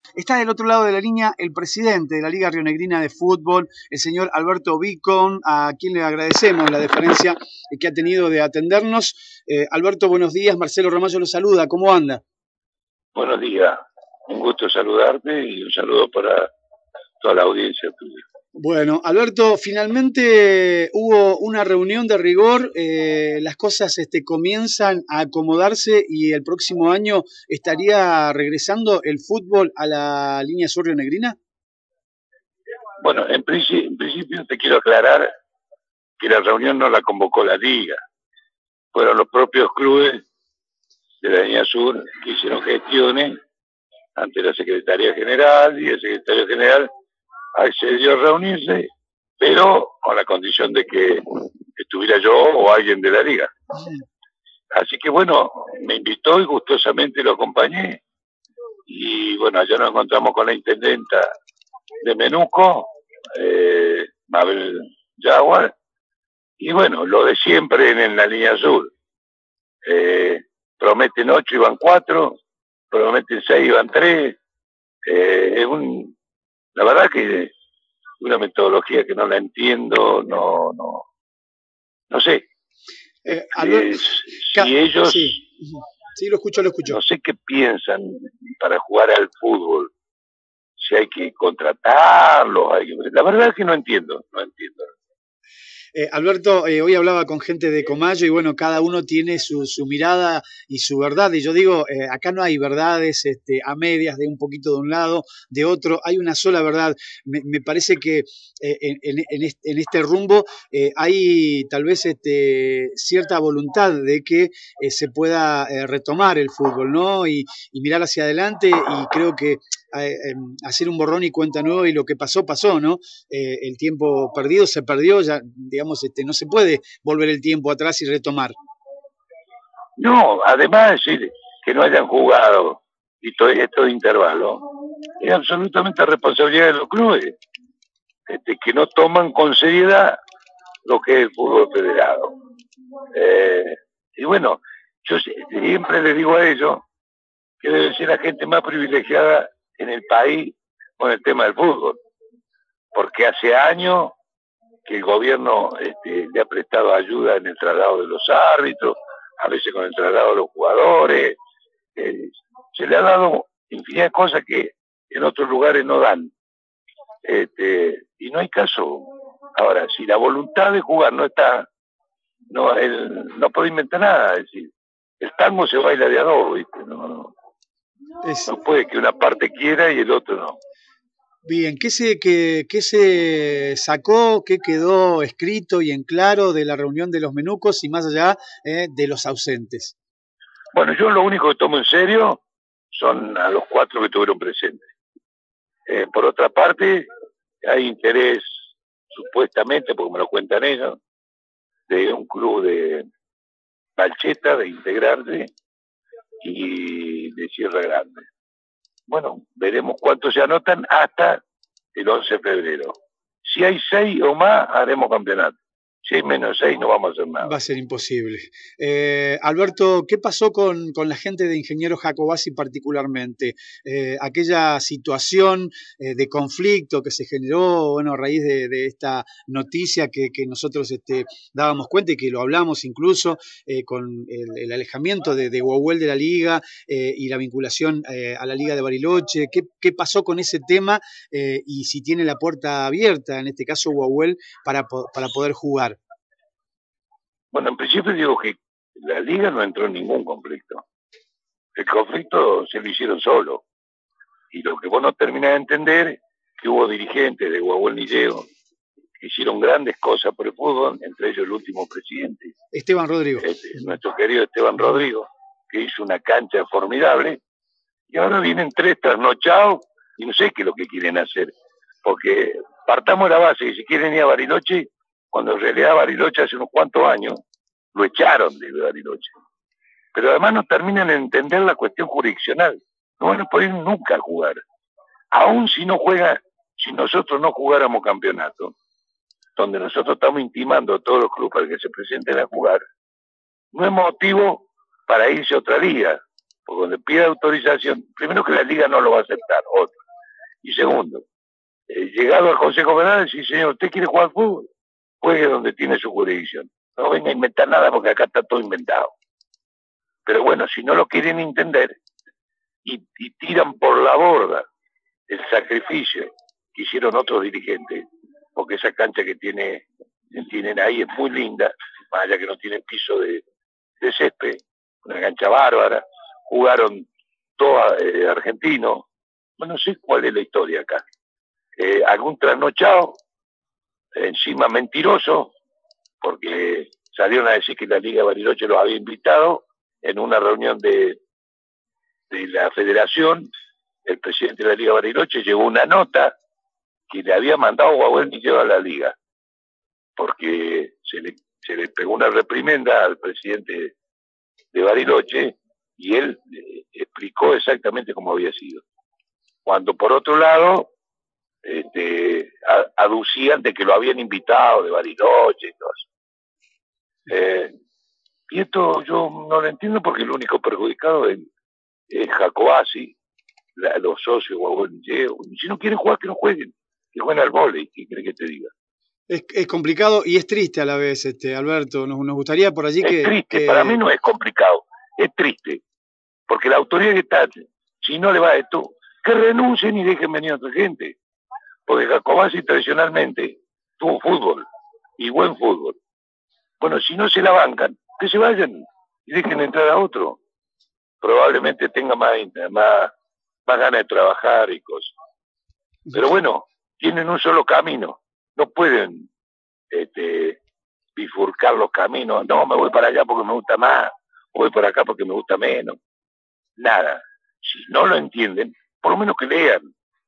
Está del otro lado de la línea el presidente de la Liga Rionegrina de Fútbol, el señor Alberto Vicon, a quien le agradecemos la deferencia que ha tenido de atendernos. Alberto, buenos días. Marcelo Ramallo lo saluda. ¿Cómo anda? Buenos días. Un gusto saludarte y un saludo para toda la audiencia tuya. Bueno, Alberto, finalmente hubo una reunión de rigor, las cosas comienzan a acomodarse y el próximo año estaría regresando el fútbol a la línea sur rionegrina. Bueno, en principio te quiero aclarar que la reunión no la convocó la Liga, fueron los propios clubes de la línea sur que hicieron gestiones ante la Secretaría General y el Secretario General accedió a reunirse, pero con la condición de que estuviera yo o alguien de la Liga. Así que bueno, me invitó y gustosamente lo acompañé. Y bueno, allá nos encontramos con la intendenta de Menuco, Mabel Jaguar, y bueno, lo de siempre en la línea sur. Prometen 8 y van 4, prometen 6 y van 3. La verdad que una metodología que no la entiendo, no sé. Si ellos, sí, lo escucho. No sé qué piensan para jugar al fútbol, si hay que contratarlos, la verdad es que no entiendo. Alberto, hoy hablaba con gente de Comayo y bueno, cada uno tiene su mirada y su verdad. Y yo digo, acá no hay verdades a medias, de un poquito de un lado, de otro. Hay una sola verdad. Me parece que en este rumbo hay tal vez cierta voluntad de que se pueda retomar el fútbol, ¿no? Y mirar hacia adelante y creo que hacer un borrón y cuenta nueva y lo que pasó, ¿no? El tiempo perdido se perdió, ya digamos, no se puede volver el tiempo atrás y retomar. No, además decir que no hayan jugado y todo esto de intervalo es absolutamente responsabilidad de los clubes, que no toman con seriedad lo que es el fútbol federado. Y bueno, yo siempre les digo a ellos que debe ser la gente más privilegiada en el país con el tema del fútbol, porque hace años que el gobierno le ha prestado ayuda en el traslado de los árbitros, a veces con el traslado de los jugadores, se le ha dado infinidad de cosas que en otros lugares no dan, y no hay caso. Ahora, si la voluntad de jugar no está, no puede inventar nada. Es decir, el tango se baila de a dos, ¿viste? No puede que una parte quiera y el otro no. Bien, ¿qué se sacó, qué quedó escrito y en claro de la reunión de los menucos y más allá de los ausentes? Bueno, yo lo único que tomo en serio son a los 4 que estuvieron presentes. Por otra parte, hay interés, supuestamente, porque me lo cuentan ellos, de un club de Palcheta, de integrarse, y de Sierra Grande. Bueno, veremos cuántos se anotan hasta el 11 de febrero. Si hay 6 o más, haremos campeonato. Si hay menos 6, no vamos a hacer nada. Va a ser imposible. Alberto, ¿qué pasó con la gente de Ingeniero Jacobacci particularmente? Aquella situación de conflicto que se generó, bueno, a raíz de esta noticia que nosotros dábamos cuenta y que lo hablamos incluso con el alejamiento de Guahuel de la Liga y la vinculación a la Liga de Bariloche. ¿Qué pasó con ese tema y si tiene la puerta abierta, en este caso Guahuel, para poder jugar? Bueno, en principio digo que la Liga no entró en ningún conflicto. El conflicto se lo hicieron solo. Y lo que vos no terminás de entender es que hubo dirigentes de Guahuel Nilleo que hicieron grandes cosas por el fútbol, entre ellos el último presidente. Esteban Rodrigo. Nuestro querido Esteban Rodrigo, que hizo una cancha formidable. Y ahora vienen 3 trasnochados y no sé qué es lo que quieren hacer. Porque partamos de la base que si quieren ir a Bariloche, cuando en realidad Bariloche hace unos cuantos años lo echaron de Bariloche. Pero además no terminan de entender la cuestión jurisdiccional. No van a poder nunca jugar. Aún si nosotros no jugáramos campeonato, donde nosotros estamos intimando a todos los clubes para que se presenten a jugar, no es motivo para irse a otra liga. Porque cuando pide autorización, primero que la liga no lo va a aceptar, otra. Y segundo, llegado al Consejo Federal, decir, señor, ¿usted quiere jugar al fútbol? Juegue donde tiene su jurisdicción. No venga a inventar nada porque acá está todo inventado. Pero bueno, si no lo quieren entender y tiran por la borda el sacrificio que hicieron otros dirigentes, porque esa cancha que tienen ahí es muy linda, más allá que no tiene piso de césped, una cancha bárbara, jugaron todos argentinos, bueno, no sé cuál es la historia acá, algún trasnochado, encima mentiroso, porque salieron a decir que la Liga Bariloche los había invitado en una reunión de la federación. El presidente de la Liga Bariloche llevó una nota que le había mandado Guaguel a la Liga, porque se le pegó una reprimenda al presidente de Bariloche y él explicó exactamente cómo había sido. Cuando por otro lado aducían de que lo habían invitado de Bariloche y todo eso. Y esto yo no lo entiendo porque el único perjudicado es Jacobasi, los socios, si no quieren jugar, que no jueguen, que jueguen al vóley, ¿qué crees que te diga? Es complicado y es triste a la vez, Alberto. Nos gustaría por allí es triste, para mí no es complicado, es triste, porque la autoridad que está, si no le va esto, que renuncien y dejen venir a otra gente, porque Jacobasi tradicionalmente tuvo fútbol, y buen fútbol. Bueno, si no se la bancan, que se vayan y dejen entrar a otro. Probablemente tenga más ganas de trabajar y cosas. Pero bueno, tienen un solo camino, no pueden bifurcar los caminos. No, me voy para allá porque me gusta más, voy para acá porque me gusta menos. Nada. Si no lo entienden, por lo menos que lean.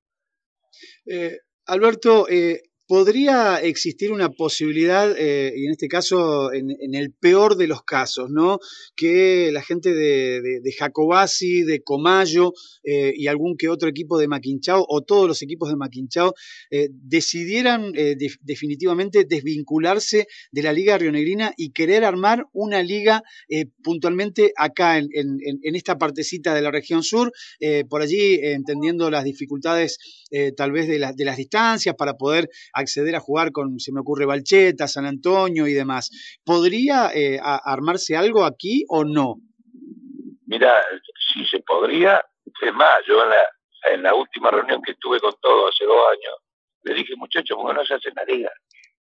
Alberto, ¿podría existir una posibilidad, y en este caso, en el peor de los casos, ¿no? Que la gente de Jacobasi, de Comayo y algún que otro equipo de Maquinchao, o todos los equipos de Maquinchao, decidieran definitivamente desvincularse de la Liga Rionegrina y querer armar una liga puntualmente acá en esta partecita de la región sur, por allí entendiendo las dificultades tal vez de las distancias para poder acceder a jugar con, se me ocurre, Balcheta, San Antonio y demás. ¿Podría armarse algo aquí o no? Mira, sí se podría. Es más, yo en la última reunión que estuve con todos hace 2 años, le dije, muchachos, ¿por qué no se hace la liga?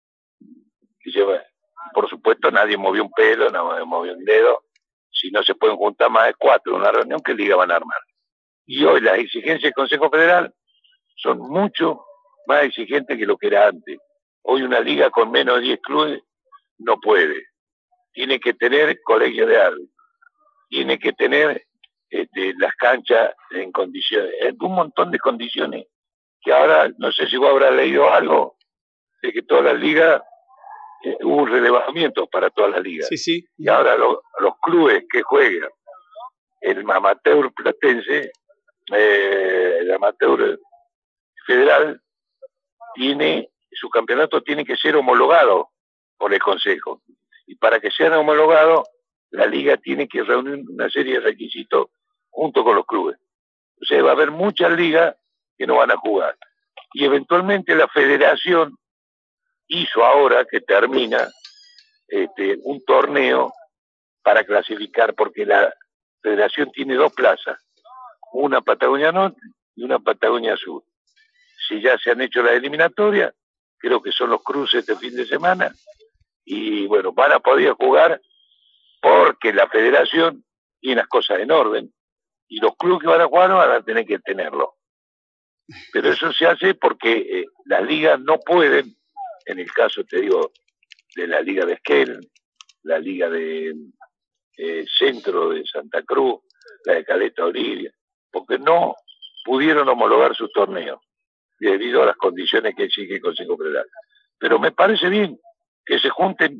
Y yo, por supuesto, nadie movió un pelo, nadie movió un dedo. Si no se pueden juntar más de 4 en una reunión, ¿qué liga van a armar? Y hoy las exigencias del Consejo Federal son mucho más exigentes que lo que era antes. Hoy una liga con menos de 10 clubes no puede. Tiene que tener colegio de árbitros, tiene que tener las canchas en condiciones, un montón de condiciones que ahora, no sé si vos habrás leído algo, de que todas las ligas, hubo un relevamiento para todas las ligas. Sí, sí. Y ahora los clubes que juegan, el amateur platense, el amateur federal, su campeonato tiene que ser homologado por el Consejo. Y para que sean homologados, la liga tiene que reunir una serie de requisitos junto con los clubes. O sea, va a haber muchas ligas que no van a jugar. Y eventualmente la federación hizo ahora que termina un torneo para clasificar, porque la federación tiene 2 plazas, una Patagonia Norte y una Patagonia Sur. Si ya se han hecho las eliminatorias, creo que son los cruces este fin de semana, y bueno, van a poder jugar porque la federación tiene las cosas en orden, y los clubes que van a jugar van a tener que tenerlo. Pero eso se hace porque las ligas no pueden, en el caso, te digo, de la Liga de Esquel, la Liga de Centro de Santa Cruz, la de Caleta Olivia, porque no pudieron homologar sus torneos debido a las condiciones que exige el Consejo Federal. Pero me parece bien que se junten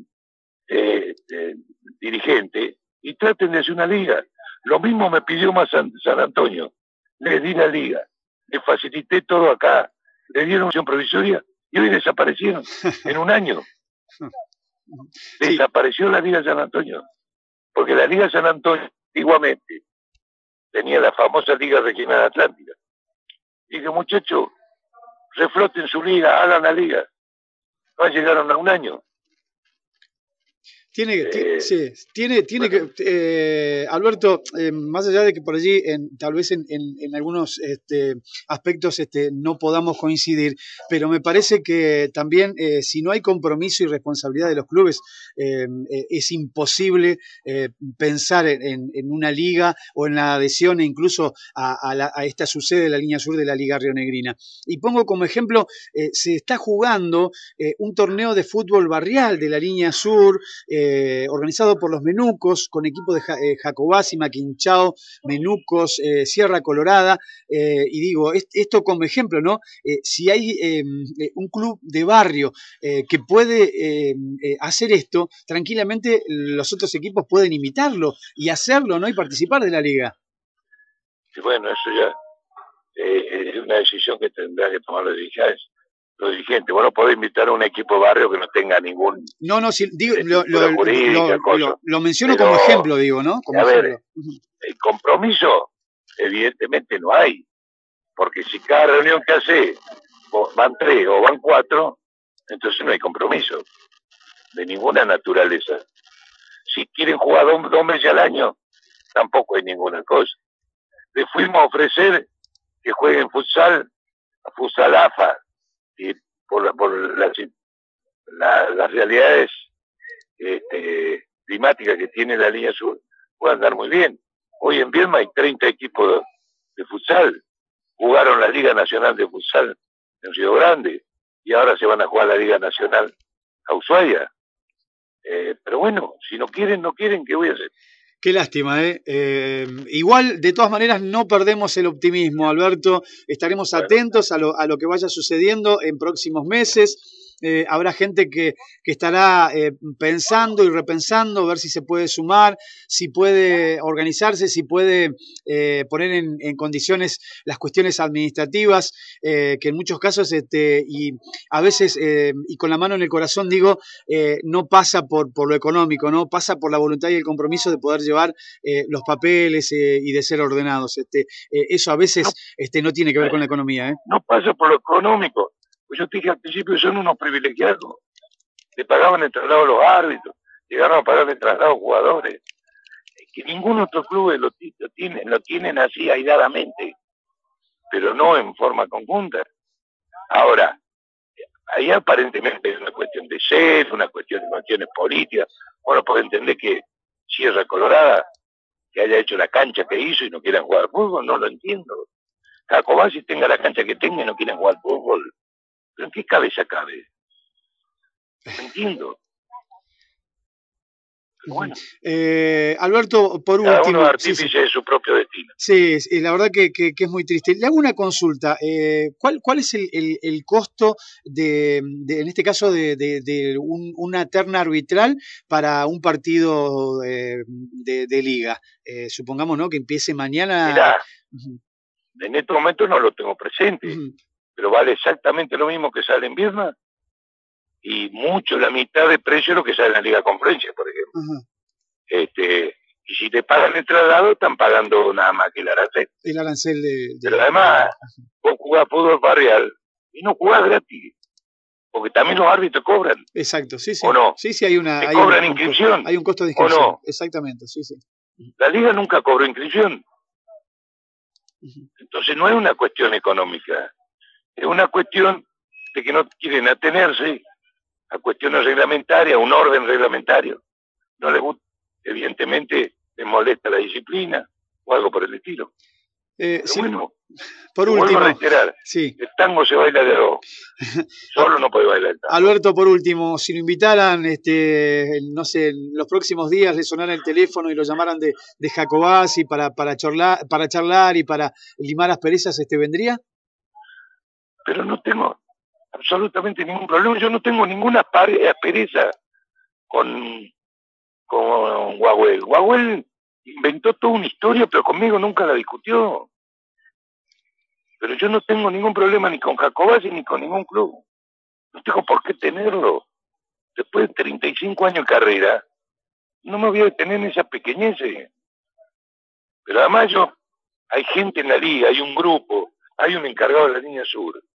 dirigentes y traten de hacer una liga. Lo mismo me pidió más San Antonio. Les di la liga, les facilité todo acá, le dieron opción provisoria y hoy desaparecieron en un año. Desapareció la Liga San Antonio, porque la Liga San Antonio antiguamente tenía la famosa Liga Regional Atlántica. Y dije, muchachos, refloten su liga, hagan la liga. No llegaron a un año. Sí, tiene bueno. Que, Alberto, más allá de que por allí, tal vez en algunos aspectos no podamos coincidir, pero me parece que también si no hay compromiso y responsabilidad de los clubes, es imposible pensar en una liga o en la adhesión incluso a esta sucede la línea sur de la Liga Rionegrina. Y pongo como ejemplo, se está jugando un torneo de fútbol barrial de la línea sur, organizado por los Menucos, con equipos de Jacobasi, Maquinchao, Menucos, Sierra Colorada, y digo, esto como ejemplo, ¿no? Si hay un club de barrio que puede hacer esto, tranquilamente los otros equipos pueden imitarlo y hacerlo, ¿no? Y participar de la liga. Y bueno, eso ya es una decisión que tendrá que tomar los dirigentes. Vos no podés invitar a un equipo de barrio que no tenga ningún... No, sí, digo, lo menciono pero, como ejemplo, digo, ¿no? Como a ejemplo. Ver, el compromiso evidentemente no hay, porque si cada reunión que hace van 3 o van 4, entonces no hay compromiso de ninguna naturaleza. Si quieren jugar 2 meses al año, tampoco hay ninguna cosa. Le fuimos a ofrecer que jueguen futsal AFA, y por las realidades climáticas que tiene la línea sur, puede andar muy bien. Hoy en Viedma hay 30 equipos de futsal, jugaron la Liga Nacional de Futsal en Río Grande, y ahora se van a jugar la Liga Nacional a Ushuaia. Pero bueno, si no quieren, ¿qué voy a hacer? Qué lástima, igual, de todas maneras, no perdemos el optimismo, Alberto. Estaremos atentos a lo que vaya sucediendo en próximos meses. Habrá gente que estará pensando y repensando, ver si se puede sumar, si puede organizarse, si puede poner en condiciones las cuestiones administrativas, que en muchos casos, y a veces, y con la mano en el corazón digo, no pasa por lo económico, ¿no? Pasa por la voluntad y el compromiso de poder llevar los papeles y de ser ordenados. Eso a veces no tiene que ver con la economía. No pasa por lo económico. Pues yo te dije al principio, son unos privilegiados. Le pagaban el traslado a los árbitros, llegaron a pagar el traslado a jugadores. Que ningún otro club lo tienen así aisladamente, pero no en forma conjunta. Ahora, ahí aparentemente es una cuestión de ser, una cuestión de cuestiones políticas. Bueno, puedo entender que Sierra Colorada, que haya hecho la cancha que hizo y no quieran jugar fútbol, no lo entiendo. Jacobasi tenga la cancha que tenga y no quieran jugar fútbol. ¿Pero en qué cabeza cabe? No entiendo. Bueno. Alberto, por cada último... uno es artífice de su propio destino. Sí, la verdad que es muy triste. Le hago una consulta. ¿Cuál es el costo en este caso, de una terna arbitral para un partido de liga? Supongamos, ¿no?, que empiece mañana. Mirá, en este momento no lo tengo presente, pero vale exactamente lo mismo que sale en Viedma y mucho la mitad de precio de lo que sale en la Liga Conferencia, por ejemplo. Y si te pagan el traslado, están pagando nada más que el arancel. El arancel Pero además, vos jugás fútbol barrial y no jugás gratis, porque también los árbitros cobran. Exacto, sí. ¿O no? Sí, hay una... ¿Te cobran inscripción? Hay un costo de inscripción. ¿O no? Exactamente, sí. La Liga nunca cobró inscripción. Entonces no es una cuestión económica, es una cuestión de que no quieren atenerse a cuestiones reglamentarias, a un orden reglamentario. No les gusta, evidentemente les molesta la disciplina o algo por el estilo. Sí, bueno, por último, vuelvo a reiterar, el tango se baila de dos. Solo no puede bailar el tango. Alberto, por último, si lo invitaran, no sé, en los próximos días le sonara el teléfono y lo llamaran de Jacobasi para charlar y para limar asperezas, ¿vendría? Pero no tengo absolutamente ningún problema. Yo no tengo ninguna aspereza con Guaguel. Guaguel inventó toda una historia, pero conmigo nunca la discutió. Pero yo no tengo ningún problema ni con Jacobasi ni con ningún club. No tengo por qué tenerlo. Después de 35 años de carrera, no me voy a detener en esa pequeñez. Pero además hay gente en la liga, hay un grupo, hay un encargado de la línea sur.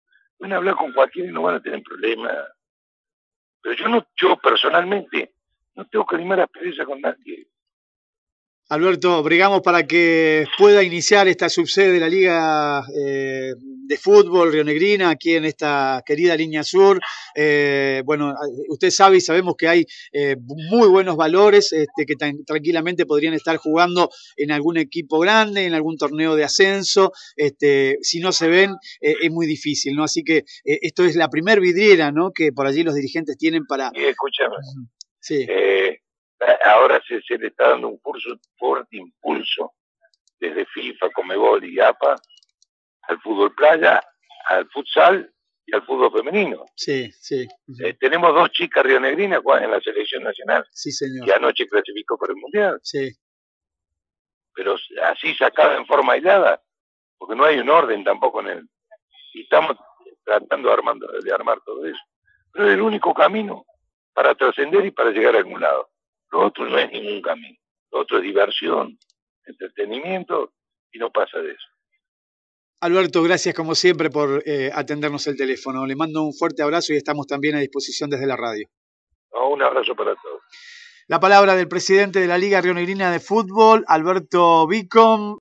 Pueden hablar con cualquiera y no van a tener problemas. Pero yo personalmente no tengo que animar aspereza con nadie. Alberto, bregamos para que pueda iniciar esta subsede de la Liga de Fútbol rionegrina aquí en esta querida Línea Sur. Bueno, usted sabe y sabemos que hay muy buenos valores que tranquilamente podrían estar jugando en algún equipo grande, en algún torneo de ascenso. Si no se ven, es muy difícil, ¿no? Así que esto es la primer vidriera, ¿no? Que por allí los dirigentes tienen para... Y escúchame, Sí. Ahora se le está dando un fuerte impulso desde FIFA, Conmebol y APA al fútbol playa, al futsal y al fútbol femenino. Sí, sí. Tenemos 2 chicas rionegrinas que juegan en la selección nacional. Sí, señor. Que anoche clasificó para el Mundial. Sí. Pero así sacada en forma aislada, porque no hay un orden tampoco en él. Y estamos tratando de armar todo eso. Pero es el único camino para trascender y para llegar a algún lado. Lo otro no es ningún camino. Lo otro es diversión, entretenimiento, y no pasa de eso. Alberto, gracias como siempre por atendernos el teléfono. Le mando un fuerte abrazo y estamos también a disposición desde la radio. Un abrazo para todos. La palabra del presidente de la Liga Rionegrina de Fútbol, Alberto Vicom.